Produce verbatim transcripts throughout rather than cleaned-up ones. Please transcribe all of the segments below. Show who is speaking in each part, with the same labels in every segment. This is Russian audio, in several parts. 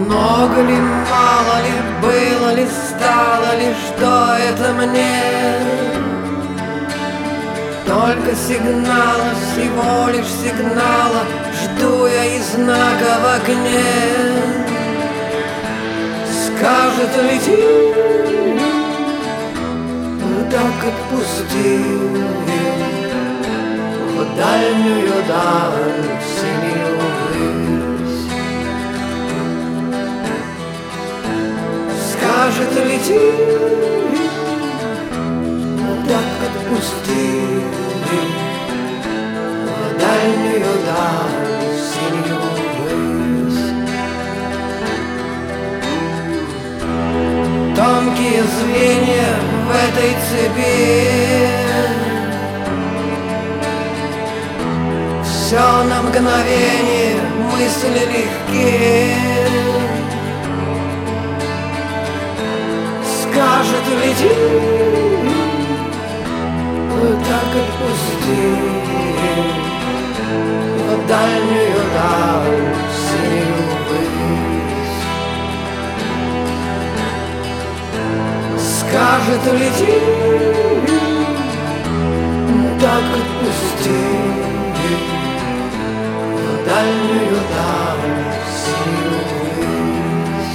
Speaker 1: Много ли, мало ли, было ли, стало ли, что это мне? Только сигнала, всего лишь сигнала, жду я и знака в окне. Скажет лети, так отпусти в дальнюю даль, синюю высь. Скажет лети, так отпусти в дальнюю даль, синюю высь. Тонкие звенья в этой цепи, все на мгновение, мысли легкие. Скажет лети, так отпусти в дальнюю даль, синюю высь. Скажет лети, так отпусти в дальнюю даль, синюю высь.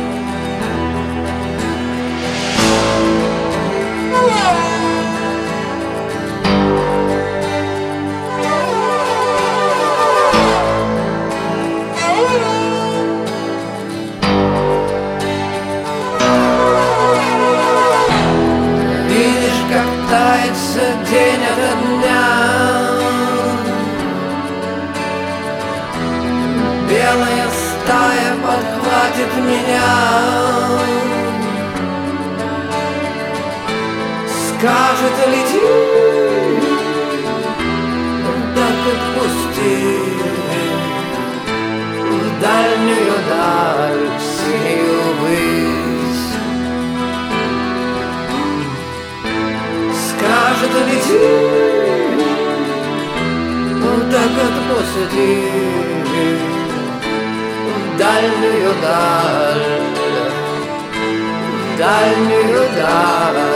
Speaker 1: Видишь, как тается день ото дня, белая стая подхватит меня. Скажет лети, так отпусти в дальнюю даль, синюю высь. Скажет лети, так отпусти в дальнюю даль, в дальнюю даль.